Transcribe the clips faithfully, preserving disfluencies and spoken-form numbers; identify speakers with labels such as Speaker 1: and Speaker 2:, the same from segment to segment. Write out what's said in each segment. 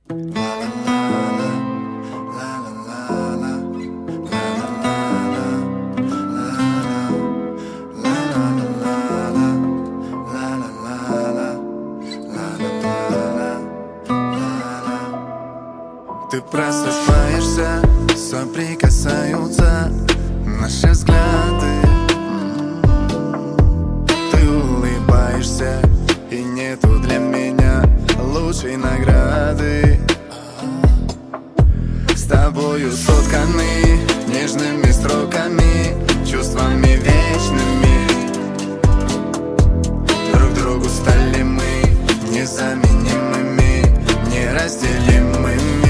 Speaker 1: Ты просыпаешься, соприкасаются наши взгляды. Ты улыбаешься, и нету для меня лучшей награды. С тобою сотканы нежными строками, чувствами вечными. Друг другу стали мы незаменимыми, неразделимыми.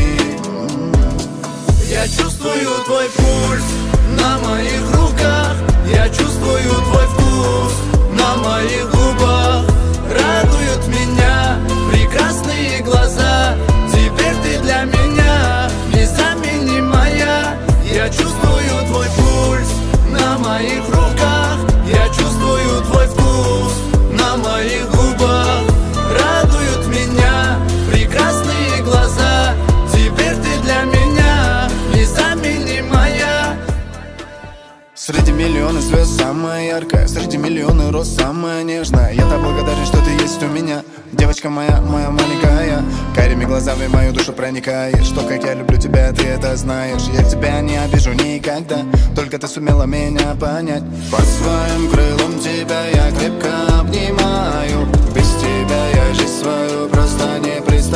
Speaker 1: Я чувствую твой пульс на моих руках, я чувствую твой вкус на моих губах. Радуют меня прекрасные глаза, теперь ты для меня незаменимая. Я чувствую твой пульс на моих руках, я чувствую твой вкус на моих губах. Радуют меня прекрасные глаза, теперь ты для меня незаменимая. Среди миллиона звезд самая яркая, среди миллиона роз самая нежная. Я так благодарен, что ты есть у меня, девочка моя, моя маленькая. Карими глазами мою душу проникаешь, что как я люблю тебя, ты это знаешь. Я тебя не обижу никогда, только ты сумела меня понять. Под своим крылом тебя я крепко обнимаю, без тебя я жизнь свою просто не представляю.